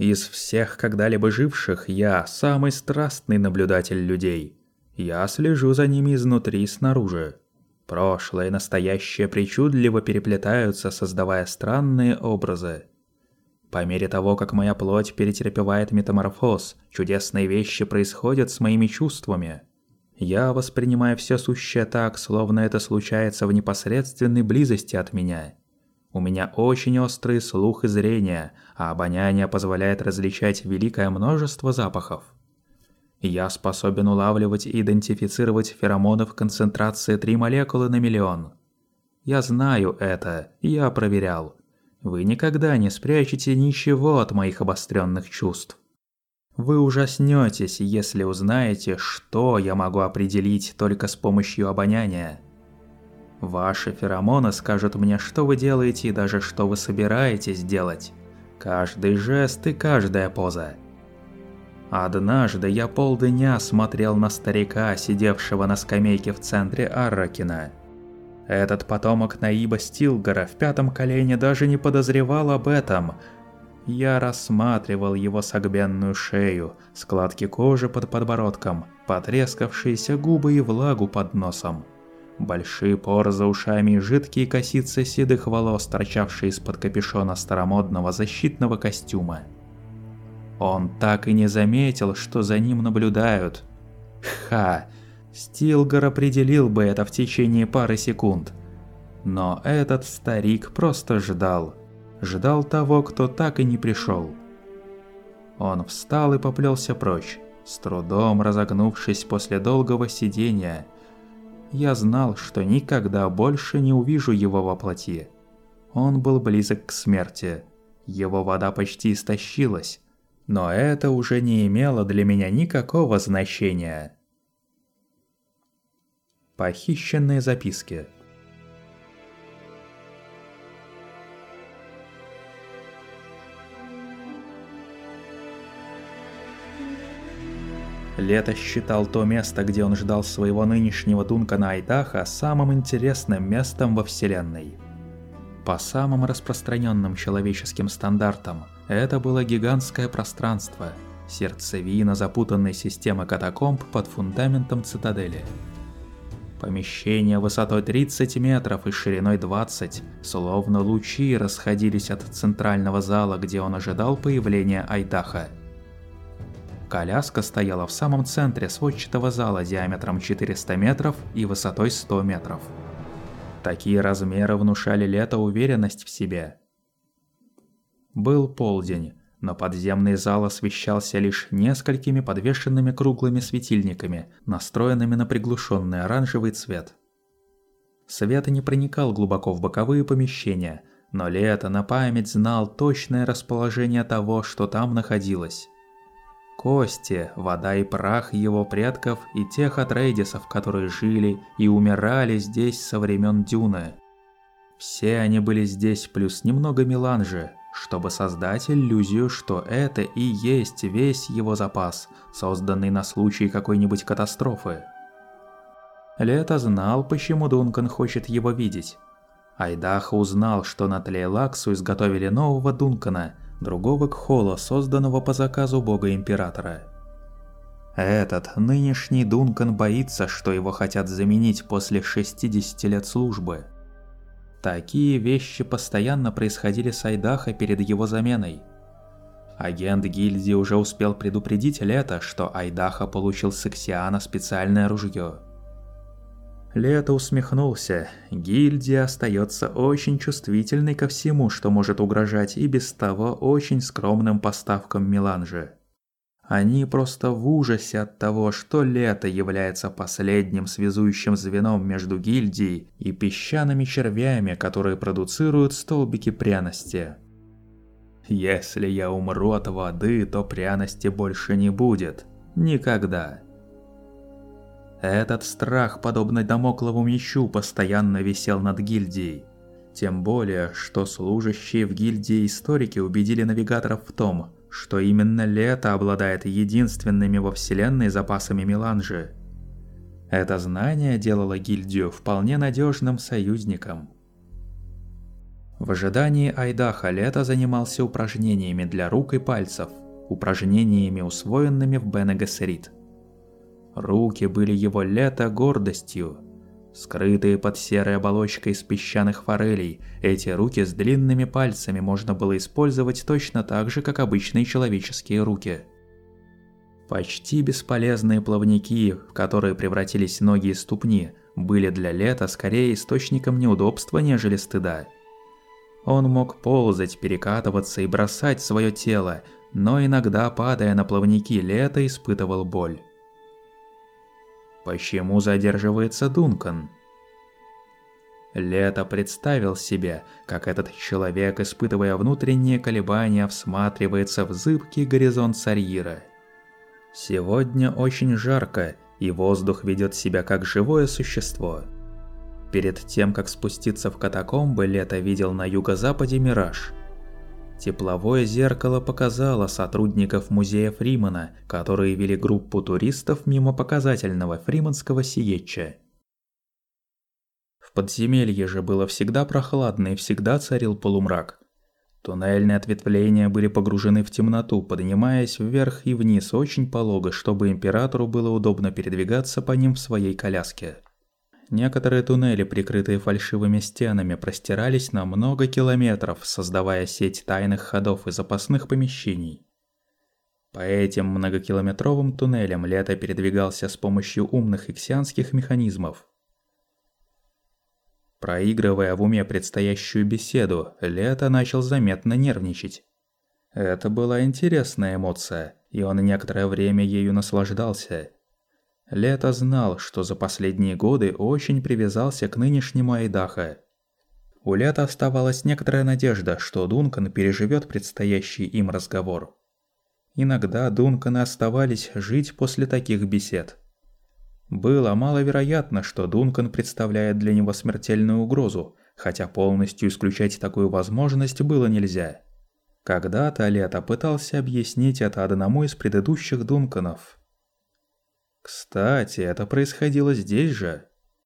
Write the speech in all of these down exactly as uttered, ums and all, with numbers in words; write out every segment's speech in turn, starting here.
Из всех когда-либо живших я самый страстный наблюдатель людей. Я слежу за ними изнутри и снаружи. Прошлое и настоящее причудливо переплетаются, создавая странные образы. По мере того, как моя плоть перетерпевает метаморфоз, чудесные вещи происходят с моими чувствами. Я воспринимаю все сущее так, словно это случается в непосредственной близости от меня. У меня очень острый слух и зрение, а обоняние позволяет различать великое множество запахов. Я способен улавливать и идентифицировать феромоны в концентрации три молекулы на миллион. Я знаю это, я проверял. Вы никогда не спрячете ничего от моих обостренных чувств. Вы ужаснетесь, если узнаете, что я могу определить только с помощью обоняния. Ваши феромоны скажут мне, что вы делаете и даже что вы собираетесь делать. Каждый жест и каждая поза. Однажды я полдня смотрел на старика, сидевшего на скамейке в центре Арракина. Этот потомок Наиба Стилгора в пятом колене даже не подозревал об этом. Я рассматривал его согбенную шею, складки кожи под подбородком, потрескавшиеся губы и влагу под носом. Большие поры за ушами и жидкие косицы седых волос, торчавшие из-под капюшона старомодного защитного костюма. Он так и не заметил, что за ним наблюдают. Ха! Стилгор определил бы это в течение пары секунд. Но этот старик просто ждал. Ждал того, кто так и не пришел. Он встал и поплелся прочь, с трудом разогнувшись после долгого сидения. Я знал, что никогда больше не увижу его во плоти. Он был близок к смерти. Его вода почти истощилась. Но это уже не имело для меня никакого значения. Похищенные записки. Лето считал то место, где он ждал своего нынешнего Дункана Айдаха, самым интересным местом во Вселенной. По самым распространенным человеческим стандартам, это было гигантское пространство, сердцевина запутанной системы катакомб под фундаментом цитадели. Помещения высотой тридцать метров и шириной двадцать, словно лучи, расходились от центрального зала, где он ожидал появления Айдаха. Коляска стояла в самом центре сводчатого зала диаметром четыреста метров и высотой сто метров. Такие размеры внушали Лето уверенность в себе. Был полдень, но подземный зал освещался лишь несколькими подвешенными круглыми светильниками, настроенными на приглушенный оранжевый цвет. Свет не проникал глубоко в боковые помещения, но Лето на память знал точное расположение того, что там находилось. Кости, вода и прах его предков и тех Атрейдисов, которые жили и умирали здесь со времен Дюны. Все они были здесь плюс немного меланжи, чтобы создать иллюзию, что это и есть весь его запас, созданный на случай какой-нибудь катастрофы. Лето знал, почему Дункан хочет его видеть. Айдаха узнал, что на Тлейлаксу изготовили нового Дункана, другого Кхола, созданного по заказу бога-императора. Этот нынешний Дункан боится, что его хотят заменить после шестидесяти лет службы. Такие вещи постоянно происходили с Айдаха перед его заменой. Агент гильдии уже успел предупредить Лето, что Айдаха получил с Иксиана специальное ружье. Лето усмехнулся. Гильдия остается очень чувствительной ко всему, что может угрожать и без того очень скромным поставкам меланжи. Они просто в ужасе от того, что Лето является последним связующим звеном между гильдией и песчаными червями, которые продуцируют столбики пряности. Если я умру от воды, то пряности больше не будет. Никогда. Этот страх, подобно дамоклову мечу, постоянно висел над гильдией. Тем более, что служащие в гильдии историки убедили навигаторов в том, что именно Лето обладает единственными во вселенной запасами меланжи. Это знание делало гильдию вполне надежным союзником. В ожидании Айдаха Лето занимался упражнениями для рук и пальцев, упражнениями, усвоенными в Бене Гессерит. Руки были его Лето гордостью. Скрытые под серой оболочкой из песчаных форелей, эти руки с длинными пальцами можно было использовать точно так же, как обычные человеческие руки. Почти бесполезные плавники, в которые превратились ноги и ступни, были для Лето скорее источником неудобства, нежели стыда. Он мог ползать, перекатываться и бросать свое тело, но иногда, падая на плавники, Лето испытывал боль. Почему задерживается Дункан? Лето представил себе, как этот человек, испытывая внутренние колебания, всматривается в зыбкий горизонт Сарьира. Сегодня очень жарко, и воздух ведет себя как живое существо. Перед тем, как спуститься в катакомбы, Лето видел на юго-западе мираж. Тепловое зеркало показало сотрудников музея Фримана, которые вели группу туристов мимо показательного фриманского Сиетча. В подземелье же было всегда прохладно и всегда царил полумрак. Туннельные ответвления были погружены в темноту, поднимаясь вверх и вниз очень полого, чтобы императору было удобно передвигаться по ним в своей коляске. Некоторые туннели, прикрытые фальшивыми стенами, простирались на много километров, создавая сеть тайных ходов и запасных помещений. По этим многокилометровым туннелям Лето передвигался с помощью умных иксианских механизмов. Проигрывая в уме предстоящую беседу, Лето начал заметно нервничать. Это была интересная эмоция, и он некоторое время ею наслаждался. Лето знал, что за последние годы очень привязался к нынешнему Айдаха. У Лето оставалась некоторая надежда, что Дункан переживет предстоящий им разговор. Иногда Дунканы оставались жить после таких бесед. Было маловероятно, что Дункан представляет для него смертельную угрозу, хотя полностью исключать такую возможность было нельзя. Когда-то Лето пытался объяснить это одному из предыдущих Дунканов. Кстати, это происходило здесь же.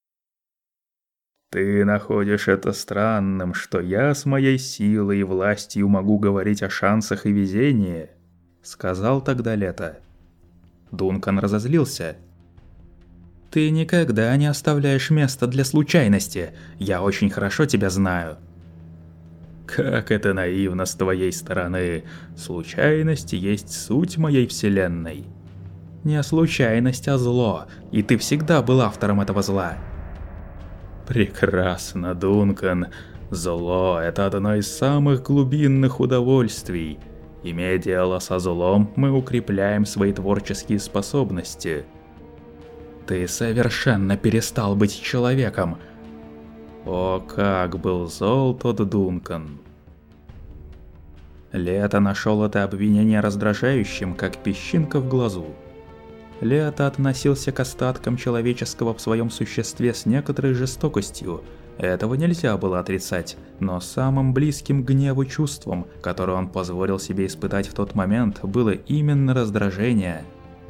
«Ты находишь это странным, что я с моей силой и властью могу говорить о шансах и везении?» — сказал тогда Лето. Дункан разозлился. «Ты никогда не оставляешь места для случайности. Я очень хорошо тебя знаю». «Как это наивно с твоей стороны. Случайность есть суть моей вселенной». «Не случайность, а зло, и ты всегда был автором этого зла». «Прекрасно, Дункан. Зло – это одно из самых глубинных удовольствий. Имея дело со злом, мы укрепляем свои творческие способности». «Ты совершенно перестал быть человеком». О, как был зол тот Дункан. Лето нашел это обвинение раздражающим, как песчинка в глазу. Лето относился к остаткам человеческого в своем существе с некоторой жестокостью. Этого нельзя было отрицать, но самым близким к гневу чувством, которое он позволил себе испытать в тот момент, было именно раздражение.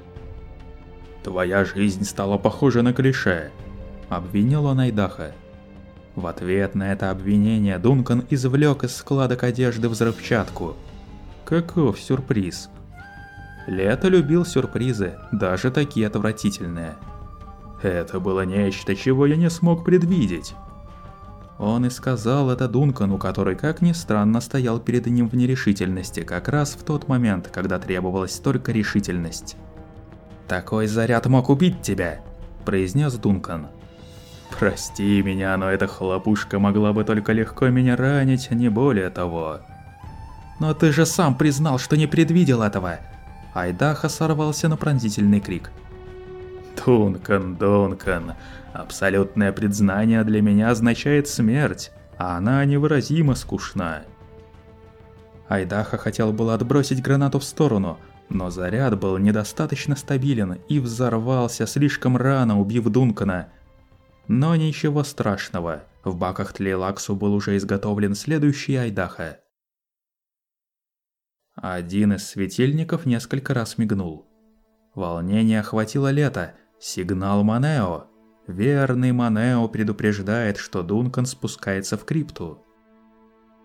«Твоя жизнь стала похожа на клише», — обвинил он Айдаха. В ответ на это обвинение Дункан извлек из складок одежды взрывчатку. Каков сюрприз! Лето любил сюрпризы, даже такие отвратительные. Это было нечто, чего я не смог предвидеть. Он и сказал это Дункану, который, как ни странно, стоял перед ним в нерешительности, как раз в тот момент, когда требовалась только решительность. «Такой заряд мог убить тебя», – произнес Дункан. «Прости меня, но эта хлопушка могла бы только легко меня ранить, не более того». «Но ты же сам признал, что не предвидел этого!» Айдаха сорвался на пронзительный крик. «Дункан, Дункан, абсолютное признание для меня означает смерть, а она невыразимо скучна». Айдаха хотел было отбросить гранату в сторону, но заряд был недостаточно стабилен и взорвался слишком рано, убив Дункана. Но ничего страшного, в баках Тлейлаксу был уже изготовлен следующий Айдаха. Один из светильников несколько раз мигнул. Волнение охватило Лето. Сигнал Манео. Верный Манео предупреждает, что Дункан спускается в крипту.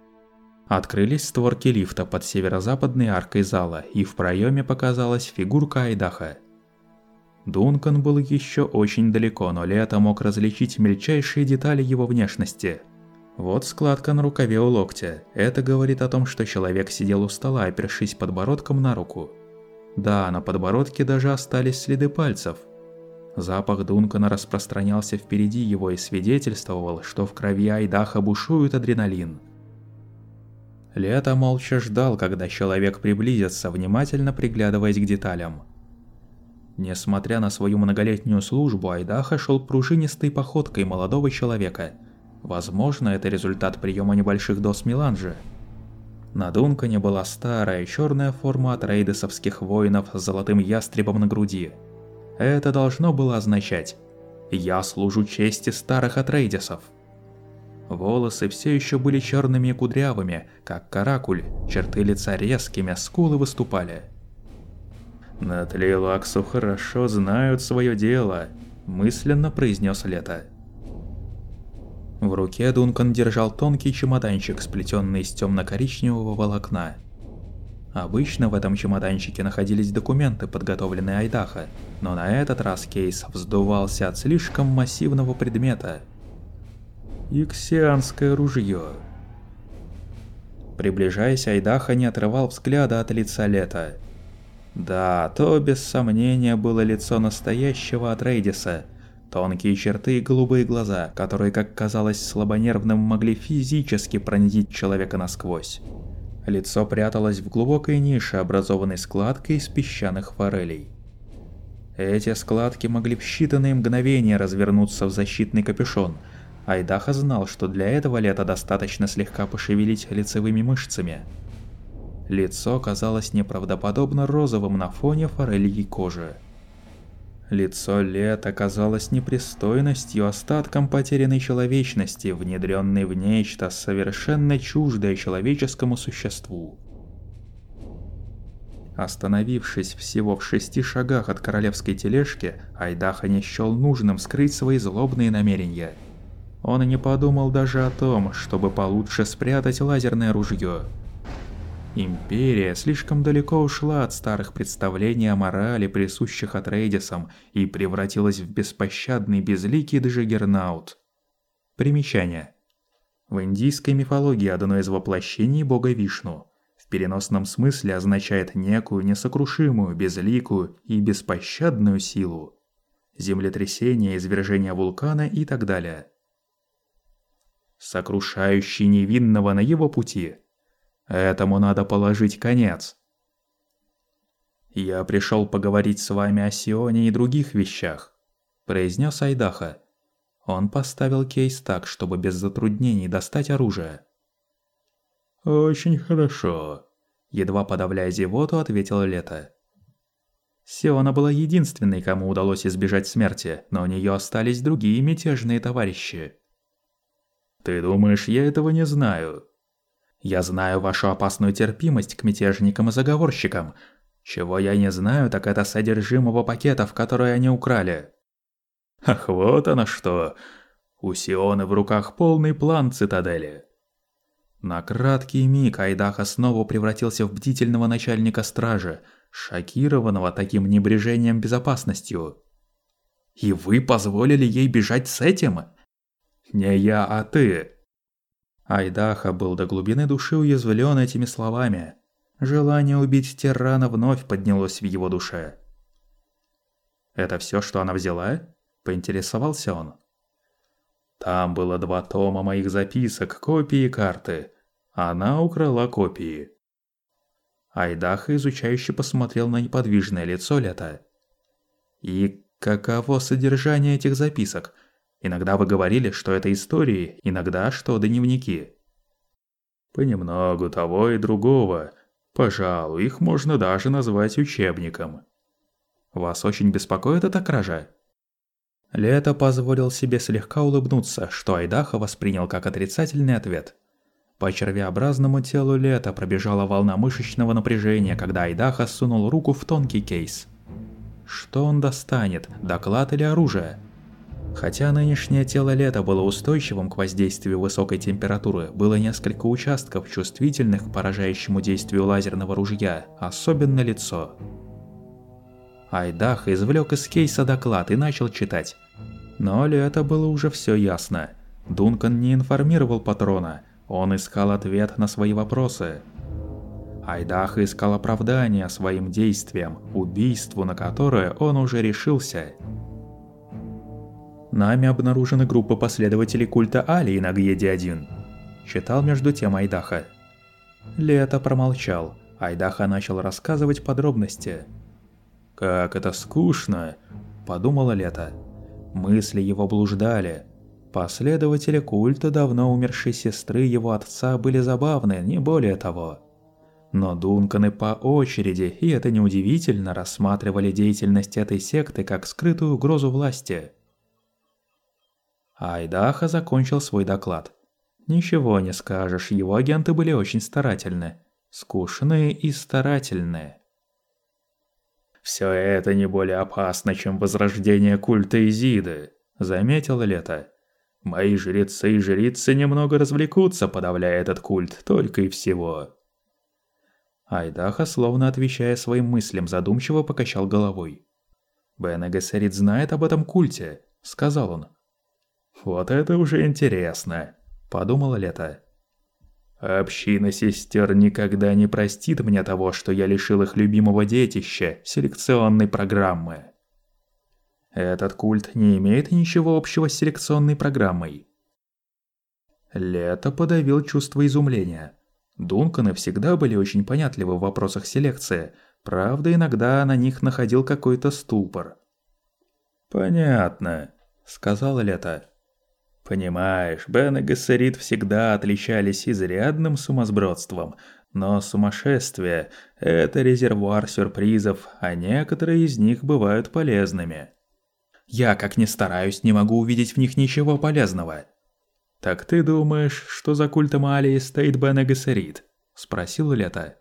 Открылись створки лифта под северо-западной аркой зала, и в проеме показалась фигурка Айдаха. Дункан был еще очень далеко, но Лето мог различить мельчайшие детали его внешности. Вот складка на рукаве у локтя. Это говорит о том, что человек сидел у стола, опершись подбородком на руку. Да, на подбородке даже остались следы пальцев. Запах Дункана распространялся впереди его и свидетельствовал, что в крови Айдаха бушует адреналин. Лето молча ждал, когда человек приблизится, внимательно приглядываясь к деталям. Несмотря на свою многолетнюю службу, Айдаха шел пружинистой походкой молодого человека. Возможно, это результат приема небольших доз меланжа. На Дункане была старая черная форма атрейдесовских воинов с золотым ястребом на груди. Это должно было означать «Я служу чести старых атрейдесов». Волосы все еще были черными и кудрявыми, как каракуль, черты лица резкими, скулы выступали. «На Тлейлаксу хорошо знают свое дело», – мысленно произнес Лето. В руке Дункан держал тонкий чемоданчик, сплетенный из темно-коричневого волокна. Обычно в этом чемоданчике находились документы, подготовленные Айдаха, но на этот раз кейс вздувался от слишком массивного предмета. Иксианское ружье. Приближаясь, Айдаха не отрывал взгляда от лица Лето. Да, то без сомнения было лицо настоящего Атрейдиса. Тонкие черты и голубые глаза, которые, как казалось слабонервным, могли физически пронзить человека насквозь. Лицо пряталось в глубокой нише, образованной складкой из песчаных форелей. Эти складки могли в считанные мгновения развернуться в защитный капюшон. Айдаха знал, что для этого Лето достаточно слегка пошевелить лицевыми мышцами. Лицо казалось неправдоподобно розовым на фоне форельей кожи. Лицо Лето казалось непристойностью, остатком потерянной человечности, внедренной в нечто совершенно чуждое человеческому существу. Остановившись всего в шести шагах от королевской тележки, Айдаха не счел нужным скрыть свои злобные намерения. Он и не подумал даже о том, чтобы получше спрятать лазерное ружье. Империя слишком далеко ушла от старых представлений о морали, присущих Атрейдисам, и превратилась в беспощадный безликий Джаггернаут. Примечание. В индийской мифологии одно из воплощений бога Вишну в переносном смысле означает некую несокрушимую, безликую и беспощадную силу. Землетрясение, извержение вулкана и так далее. Сокрушающий невинного на его пути. Этому надо положить конец. «Я пришел поговорить с вами о Сионе и других вещах», – произнес Айдаха. Он поставил кейс так, чтобы без затруднений достать оружие. «Очень хорошо», – едва подавляя зевоту, ответил Лето. Сиона была единственной, кому удалось избежать смерти, но у нее остались другие мятежные товарищи. «Ты думаешь, я этого не знаю?» «Я знаю вашу опасную терпимость к мятежникам и заговорщикам. Чего я не знаю, так это содержимого пакетов, которые они украли». «Ах, вот оно что! У Сионы в руках полный план цитадели». На краткий миг Айдаха снова превратился в бдительного начальника стражи, шокированного таким небрежением безопасностью. «И вы позволили ей бежать с этим?» «Не я, а ты». Айдаха был до глубины души уязвлен этими словами. Желание убить тирана вновь поднялось в его душе. «Это все, что она взяла?» – поинтересовался он. «Там было два тома моих записок, копии карты. Она украла копии». Айдаха изучающе посмотрел на неподвижное лицо Лето. «И каково содержание этих записок? Иногда вы говорили, что это истории, иногда, что дневники». «Понемногу того и другого. Пожалуй, их можно даже назвать учебником». «Вас очень беспокоит эта кража?» Лето позволил себе слегка улыбнуться, что Айдаха воспринял как отрицательный ответ. По червеобразному телу Лето пробежала волна мышечного напряжения, когда Айдаха сунул руку в тонкий кейс. Что он достанет, доклад или оружие? Хотя нынешнее тело Лета было устойчивым к воздействию высокой температуры, было несколько участков, чувствительных к поражающему действию лазерного ружья, особенно лицо. Айдах извлек из кейса доклад и начал читать. Но Лето было уже все ясно. Дункан не информировал патрона, он искал ответ на свои вопросы. Айдах искал оправдания своим действиям, убийству, на которое он уже решился. «Нами обнаружена группа последователей культа Алии на Гьеде один», – читал между тем Айдаха. Лето промолчал, Айдаха начал рассказывать подробности. «Как это скучно», – подумала Лето. Мысли его блуждали. Последователи культа давно умершей сестры его отца были забавны, не более того. Но Дунканы по очереди, и это неудивительно, рассматривали деятельность этой секты как скрытую угрозу власти. Айдаха закончил свой доклад. Ничего не скажешь, его агенты были очень старательны. Скучные и старательные. «Все это не более опасно, чем возрождение культа Изиды», — заметил Лето. «Мои жрецы и жрицы немного развлекутся, подавляя этот культ, только и всего». Айдаха, словно отвечая своим мыслям, задумчиво покачал головой. «Бене Гессерит знает об этом культе», — сказал он. «Вот это уже интересно», — подумала Лето. «Община сестер никогда не простит мне того, что я лишил их любимого детища, селекционной программы». Этот культ не имеет ничего общего с селекционной программой. Лето подавил чувство изумления. Дунканы всегда были очень понятливы в вопросах селекции, правда, иногда на них находил какой-то ступор. «Понятно», — сказал Лето. «Понимаешь, Бене Гессерит всегда отличались изрядным сумасбродством, но сумасшествие – это резервуар сюрпризов, а некоторые из них бывают полезными. Я, как ни стараюсь, не могу увидеть в них ничего полезного». «Так ты думаешь, что за культом Алии стоит Бене Гессерит?» – спросил Лето.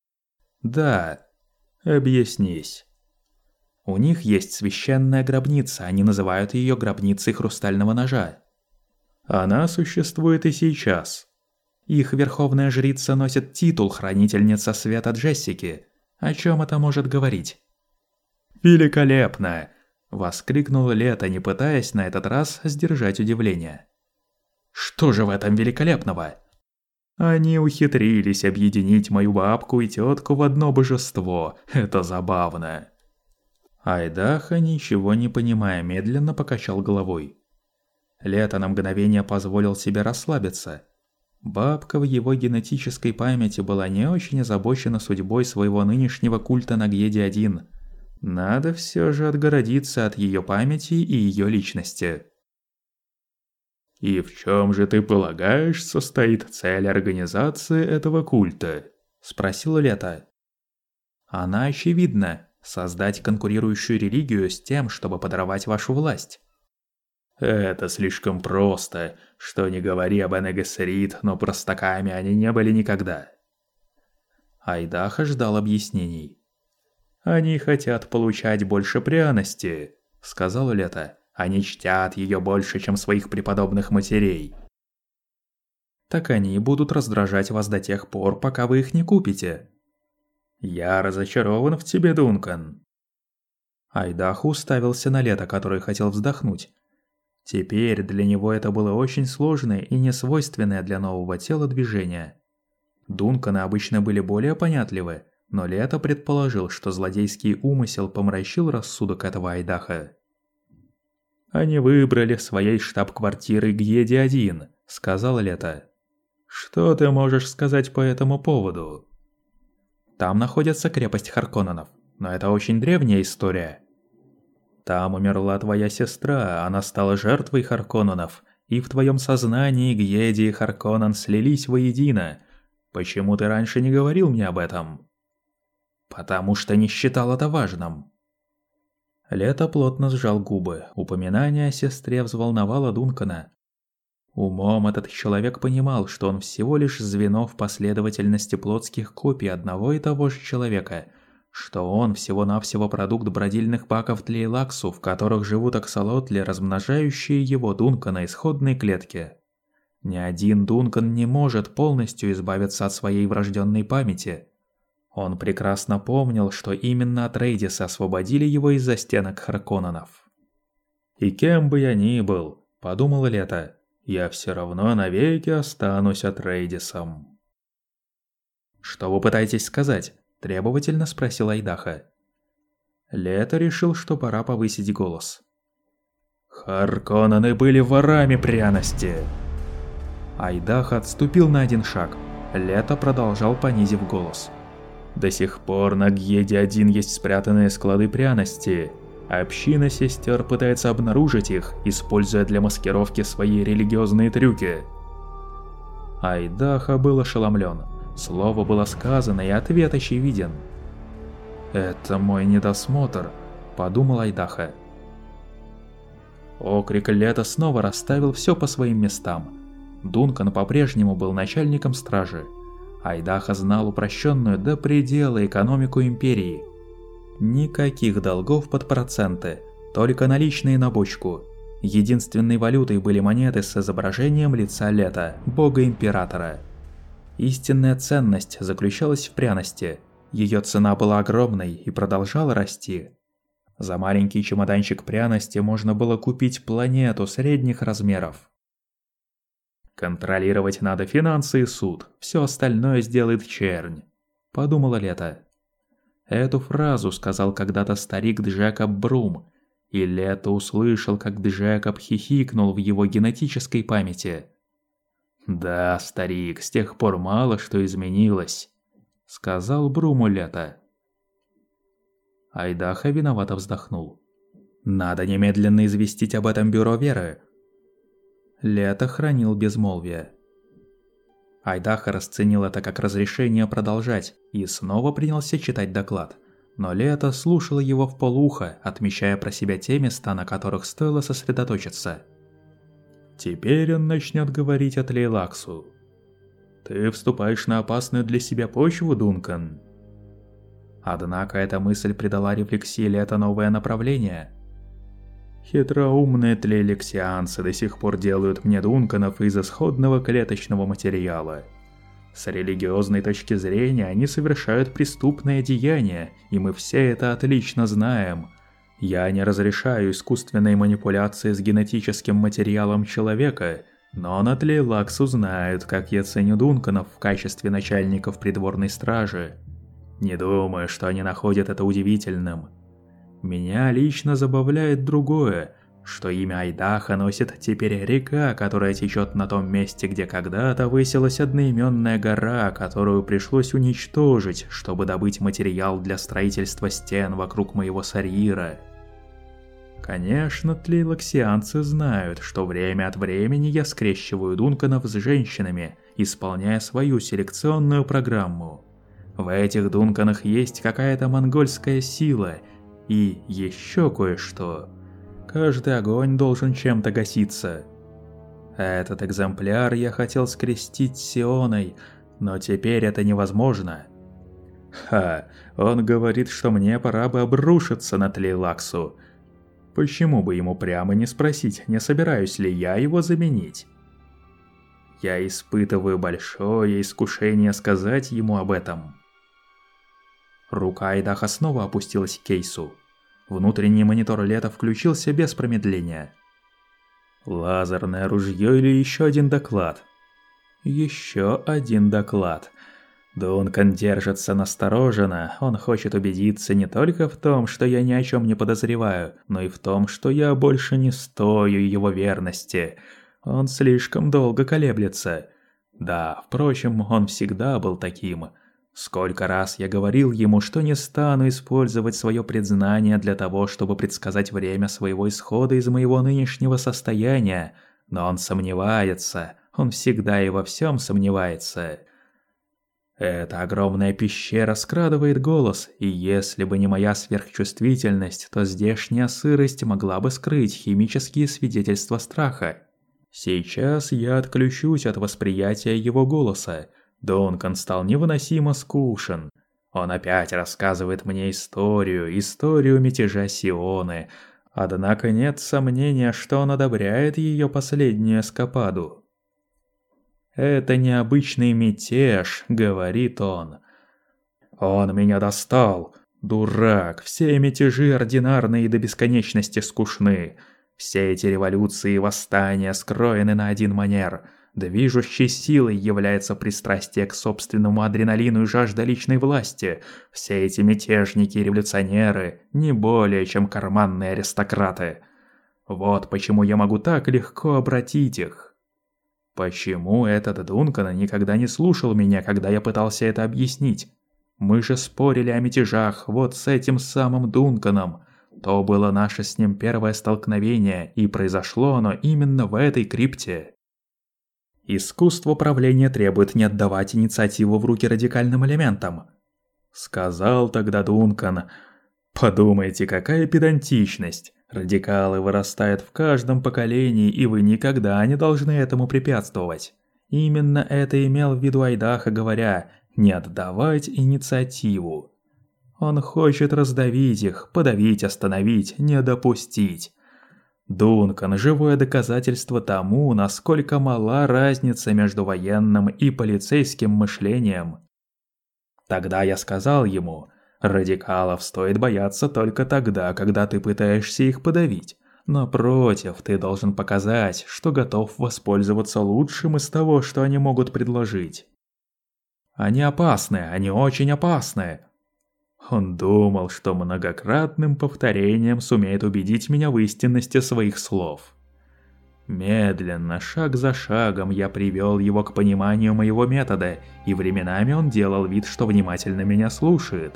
«Да. Объяснись». «У них есть священная гробница, они называют ее гробницей хрустального ножа. Она существует и сейчас. Их верховная жрица носит титул хранительница света Джессики. О чем это может говорить?» «Великолепно!» – воскликнул Лето, не пытаясь на этот раз сдержать удивление. «Что же в этом великолепного?» «Они ухитрились объединить мою бабку и тетку в одно божество. Это забавно». Айдаха, ничего не понимая, медленно покачал головой. Лето на мгновение позволил себе расслабиться. Бабка в его генетической памяти была не очень озабочена судьбой своего нынешнего культа на Гьеде один. Надо все же отгородиться от ее памяти и ее личности. «И в чем же ты полагаешь, состоит цель организации этого культа?» – спросил Лето. «Она очевидна – создать конкурирующую религию с тем, чтобы подорвать вашу власть». «Это слишком просто, что не говори об Бене Гессерит, но простаками они не были никогда». Айдаха ждал объяснений. «Они хотят получать больше пряности», — сказал Лето. «Они чтят ее больше, чем своих преподобных матерей». «Так они будут раздражать вас до тех пор, пока вы их не купите». «Я разочарован в тебе, Дункан». Айдаха уставился на Лето, который хотел вздохнуть. Теперь для него это было очень сложное и несвойственное для нового тела движение. Дунканы обычно были более понятливы, но Лето предположил, что злодейский умысел помрачил рассудок этого Айдаха. «Они выбрали своей штаб-квартирой Гьеде один», — сказал Лето. «Что ты можешь сказать по этому поводу?» «Там находится крепость Харконненов, но это очень древняя история». «Там умерла твоя сестра, она стала жертвой Харконненов, и в твоем сознании Гьеди и Харконнен слились воедино. Почему ты раньше не говорил мне об этом?» «Потому что не считал это важным». Лето плотно сжал губы, упоминание о сестре взволновало Дункана. Умом этот человек понимал, что он всего лишь звено в последовательности плотских копий одного и того же человека, что он всего-навсего продукт бродильных баков Тлейлаксу, в которых живут аксолотли, размножающие его Дунка на исходной клетке. Ни один Дункан не может полностью избавиться от своей врожденной памяти. Он прекрасно помнил, что именно Атрейдисы освободили его из застенок Харконненов. «И кем бы я ни был, — подумала Лето, — я все равно навеки останусь Атрейдисом». «Что вы пытаетесь сказать?» — требовательно спросил Айдаха. Лето решил, что пора повысить голос. «Харконнены были ворами пряности!» Айдаха отступил на один шаг. Лето продолжал, понизив голос. «До сих пор на Гьеде один есть спрятанные склады пряности. Община сестер пытается обнаружить их, используя для маскировки свои религиозные трюки». Айдаха был ошеломлен. Слово было сказано, и ответ очевиден. «Это мой недосмотр», — подумал Айдаха. Окрик Лето снова расставил все по своим местам. Дункан по-прежнему был начальником стражи. Айдаха знал упрощенную до предела экономику империи. Никаких долгов под проценты, только наличные на бочку. Единственной валютой были монеты с изображением лица Лето, бога-императора. Истинная ценность заключалась в пряности. Ее цена была огромной и продолжала расти. За маленький чемоданчик пряности можно было купить планету средних размеров. «Контролировать надо финансы и суд, все остальное сделает чернь», — подумала Лето. Эту фразу сказал когда-то старик Джекоб Брум, и Лето услышал, как Джекоб хихикнул в его генетической памяти. «Да, старик, с тех пор мало что изменилось», — сказал Бруму Лето. Айдаха виновато вздохнул. «Надо немедленно известить об этом бюро веры». Лето хранил безмолвие. Айдаха расценил это как разрешение продолжать и снова принялся читать доклад. Но Лето слушало его вполуха, отмечая про себя те места, на которых стоило сосредоточиться. Теперь он начнет говорить о Тлейлаксу. «Ты вступаешь на опасную для себя почву, Дункан». Однако эта мысль придала рефлексии Лето новое направление. «Хитроумные тлейлексианцы до сих пор делают мне Дунканов из исходного клеточного материала. С религиозной точки зрения они совершают преступное деяние, и мы все это отлично знаем. Я не разрешаю искусственной манипуляции с генетическим материалом человека, но на Тлейлаксу знают, как я ценю Дунканов в качестве начальников придворной стражи. Не думаю, что они находят это удивительным. Меня лично забавляет другое, что имя Айдаха носит теперь река, которая течет на том месте, где когда-то высилась одноименная гора, которую пришлось уничтожить, чтобы добыть материал для строительства стен вокруг моего Сарьира. Конечно, тлейлаксианцы знают, что время от времени я скрещиваю Дунканов с женщинами, исполняя свою селекционную программу. В этих Дунканах есть какая-то монгольская сила – и еще кое-что. Каждый огонь должен чем-то гаситься. Этот экземпляр я хотел скрестить с Сионой, но теперь это невозможно. Ха, он говорит, что мне пора бы обрушиться на Тлейлаксу. Почему бы ему прямо не спросить, не собираюсь ли я его заменить? Я испытываю большое искушение сказать ему об этом. Рука Айдаха снова опустилась к кейсу. Внутренний монитор Лето включился без промедления. Лазерное ружье или еще один доклад? Еще один доклад. Дункан держится настороженно, он хочет убедиться не только в том, что я ни о чем не подозреваю, но и в том, что я больше не стою его верности. Он слишком долго колеблется. Да, впрочем, он всегда был таким. Сколько раз я говорил ему, что не стану использовать свое предзнание для того, чтобы предсказать время своего исхода из моего нынешнего состояния, но он сомневается, он всегда и во всем сомневается. Эта огромная пещера скрадывает голос, и если бы не моя сверхчувствительность, то здешняя сырость могла бы скрыть химические свидетельства страха. Сейчас я отключусь от восприятия его голоса. Дункан стал невыносимо скучен. Он опять рассказывает мне историю, историю мятежа Сионы, однако нет сомнения, что он одобряет ее последнюю эскападу. «Это необычный мятеж», — говорит он. «Он меня достал. Дурак, все мятежи ординарные и до бесконечности скучны. Все эти революции и восстания скроены на один манер. Движущей силой является пристрастие к собственному адреналину и жажда личной власти. Все эти мятежники и революционеры не более чем карманные аристократы. Вот почему я могу так легко обратить их. Почему этот Дункан никогда не слушал меня, когда я пытался это объяснить? Мы же спорили о мятежах вот с этим самым Дунканом. То было наше с ним первое столкновение, и произошло оно именно в этой крипте. Искусство правления требует не отдавать инициативу в руки радикальным элементам. Сказал тогда Дункан. Подумайте, какая педантичность. Радикалы вырастают в каждом поколении, и вы никогда не должны этому препятствовать. Именно это имел в виду Айдаха, говоря «не отдавать инициативу». Он хочет раздавить их, подавить, остановить, не допустить. Дункан – живое доказательство тому, насколько мала разница между военным и полицейским мышлением. Тогда я сказал ему, радикалов стоит бояться только тогда, когда ты пытаешься их подавить. Напротив, ты должен показать, что готов воспользоваться лучшим из того, что они могут предложить. Они опасны, они очень опасны. Он думал, что многократным повторением сумеет убедить меня в истинности своих слов. Медленно, шаг за шагом, я привел его к пониманию моего метода, и временами он делал вид, что внимательно меня слушает.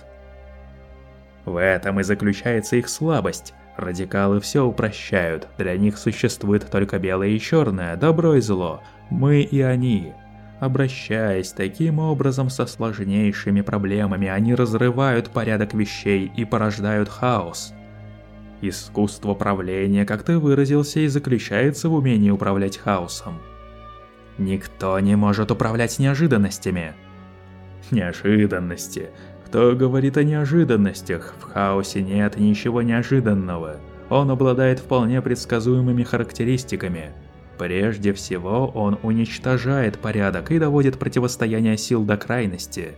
В этом и заключается их слабость. Радикалы все упрощают, для них существует только белое и черное, добро и зло, мы и они. Обращаясь таким образом со сложнейшими проблемами, они разрывают порядок вещей и порождают хаос. Искусство правления, как ты выразился, и заключается в умении управлять хаосом. Никто не может управлять неожиданностями. Неожиданности. Кто говорит о неожиданностях? В хаосе нет ничего неожиданного. Он обладает вполне предсказуемыми характеристиками. Прежде всего, он уничтожает порядок и доводит противостояние сил до крайности.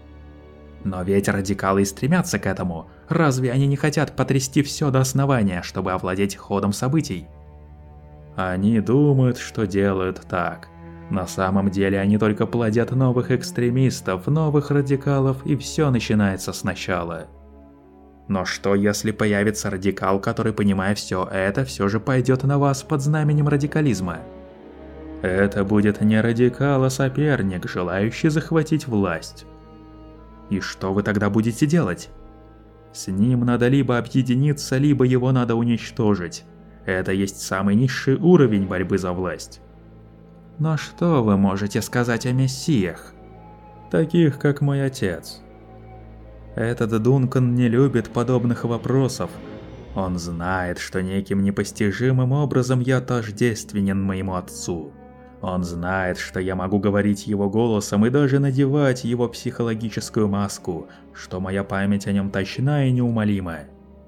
Но ведь радикалы и стремятся к этому. Разве они не хотят потрясти все до основания, чтобы овладеть ходом событий? Они думают, что делают так. На самом деле они только плодят новых экстремистов, новых радикалов, и все начинается сначала. Но что если появится радикал, который, понимая все это, все же пойдет на вас под знаменем радикализма? Это будет не радикал, а соперник, желающий захватить власть. И что вы тогда будете делать? С ним надо либо объединиться, либо его надо уничтожить. Это есть самый низший уровень борьбы за власть. Но что вы можете сказать о мессиях? Таких, как мой отец. Этот Дункан не любит подобных вопросов. Он знает, что неким непостижимым образом я тождественен моему отцу. Он знает, что я могу говорить его голосом и даже надевать его психологическую маску, что моя память о нем точна и неумолима.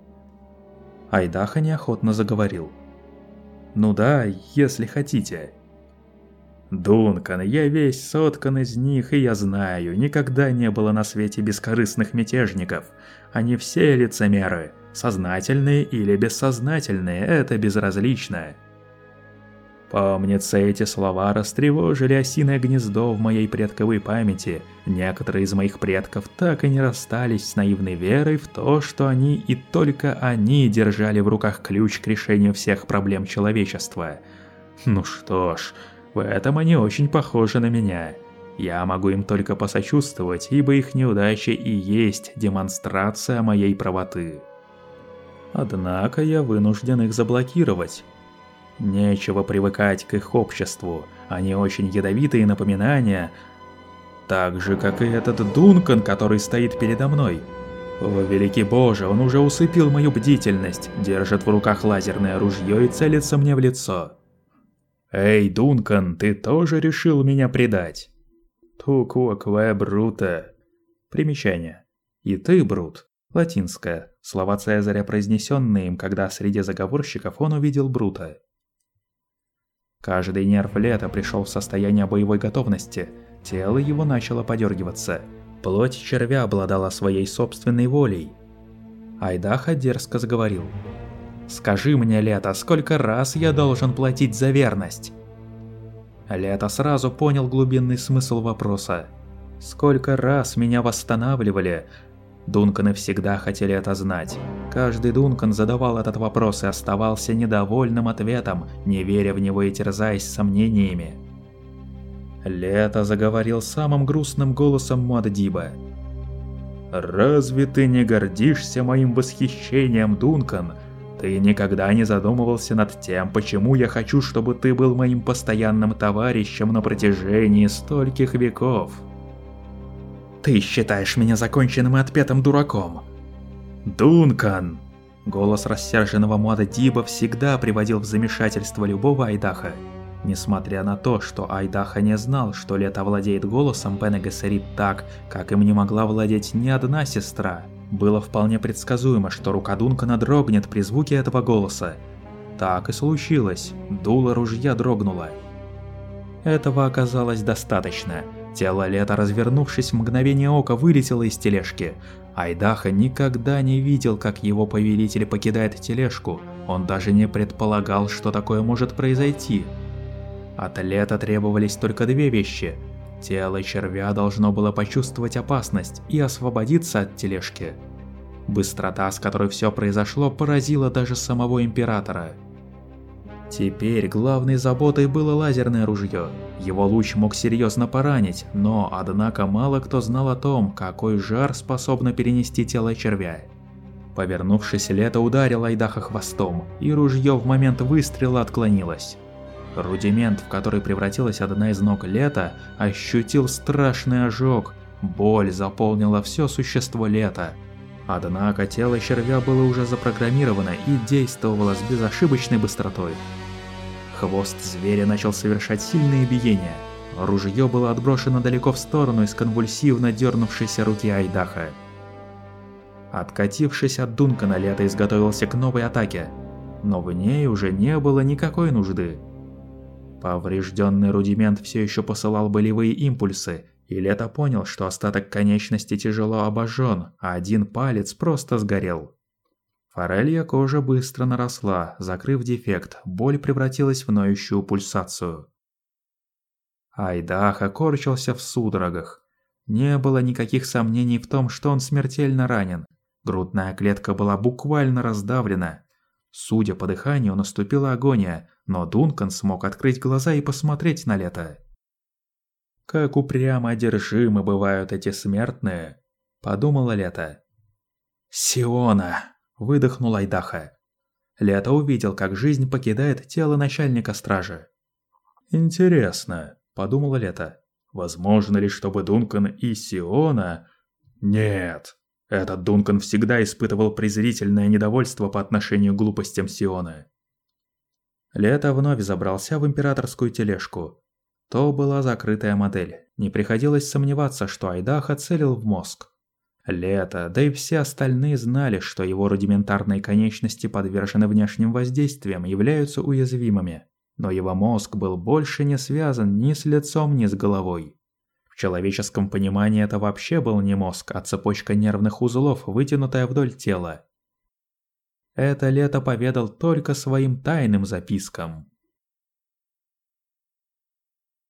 Айдаха неохотно заговорил. «Ну да, если хотите». «Дункан, я весь соткан из них, и я знаю, никогда не было на свете бескорыстных мятежников. Они все лицемеры, сознательные или бессознательные, это безразлично». Помнится, эти слова растревожили осиное гнездо в моей предковой памяти. Некоторые из моих предков так и не расстались с наивной верой в то, что они и только они держали в руках ключ к решению всех проблем человечества. Ну что ж, в этом они очень похожи на меня. Я могу им только посочувствовать, ибо их неудачи и есть демонстрация моей правоты. Однако я вынужден их заблокировать. Нечего привыкать к их обществу, они очень ядовитые напоминания, так же, как и этот Дункан, который стоит передо мной. О, великий Боже, он уже усыпил мою бдительность, держит в руках лазерное ружье и целится мне в лицо. «Эй, Дункан, ты тоже решил меня предать?» Тукуакве Брута. Примечание. И ты, Брут. Латинское. Слова Цезаря, произнесенные им, когда среди заговорщиков он увидел Брута. Каждый нерв Лето пришел в состояние боевой готовности. Тело его начало подергиваться. Плоть червя обладала своей собственной волей. Айдаха дерзко заговорил. «Скажи мне, Лето, сколько раз я должен платить за верность?» Лето сразу понял глубинный смысл вопроса. «Сколько раз меня восстанавливали?» Дунканы всегда хотели это знать. Каждый Дункан задавал этот вопрос и оставался недовольным ответом, не веря в него и терзаясь сомнениями. Лето заговорил самым грустным голосом Муаддиба. «Разве ты не гордишься моим восхищением, Дункан? Ты никогда не задумывался над тем, почему я хочу, чтобы ты был моим постоянным товарищем на протяжении стольких веков?» «Ты считаешь меня законченным и отпетым дураком?» «Дункан!» Голос рассерженного Муаддиба всегда приводил в замешательство любого Айдаха. Несмотря на то, что Айдаха не знал, что Лето владеет голосом Бене Гессерит так, как им не могла владеть ни одна сестра, было вполне предсказуемо, что рука Дункана дрогнет при звуке этого голоса. Так и случилось, дуло ружья дрогнуло. Этого оказалось достаточно. Тело Лето, развернувшись в мгновение ока, вылетело из тележки. Айдаха никогда не видел, как его повелитель покидает тележку, он даже не предполагал, что такое может произойти. От Лето требовались только две вещи. Тело червя должно было почувствовать опасность и освободиться от тележки. Быстрота, с которой все произошло, поразила даже самого Императора. Теперь главной заботой было лазерное ружье. Его луч мог серьезно поранить, но, однако, мало кто знал о том, какой жар способно перенести тело червя. Повернувшись, Лето ударил Айдаха хвостом, и ружье в момент выстрела отклонилось. Рудимент, в который превратилась одна из ног Лето, ощутил страшный ожог. Боль заполнила все существо Лето. Однако тело червя было уже запрограммировано и действовало с безошибочной быстротой. Хвост зверя начал совершать сильные биения. Ружье было отброшено далеко в сторону из конвульсивно дернувшейся руки Айдаха. Откатившись от Дункана, Лето изготовился к новой атаке, но в ней уже не было никакой нужды. Поврежденный рудимент все еще посылал болевые импульсы, и Лето понял, что остаток конечности тяжело обожжен, а один палец просто сгорел. Форелья кожа быстро наросла, закрыв дефект, боль превратилась в ноющую пульсацию. Айдаха корчился в судорогах. Не было никаких сомнений в том, что он смертельно ранен. Грудная клетка была буквально раздавлена. Судя по дыханию, наступила агония, но Дункан смог открыть глаза и посмотреть на Лето. «Как упрямо одержимы бывают эти смертные», – подумала Лето. «Сиона!» – выдохнул Айдаха. Лето увидел, как жизнь покидает тело начальника стражи. «Интересно», – подумала Лето. «Возможно ли, чтобы Дункан и Сиона...» «Нет!» Этот Дункан всегда испытывал презрительное недовольство по отношению к глупостям Сиона. Лето вновь забрался в императорскую тележку. То была закрытая модель. Не приходилось сомневаться, что Айдаха целил в мозг. Лето, да и все остальные знали, что его рудиментарные конечности подвержены внешним воздействиям, являются уязвимыми. Но его мозг был больше не связан ни с лицом, ни с головой. В человеческом понимании это вообще был не мозг, а цепочка нервных узлов, вытянутая вдоль тела. Это Лето поведал только своим тайным запискам.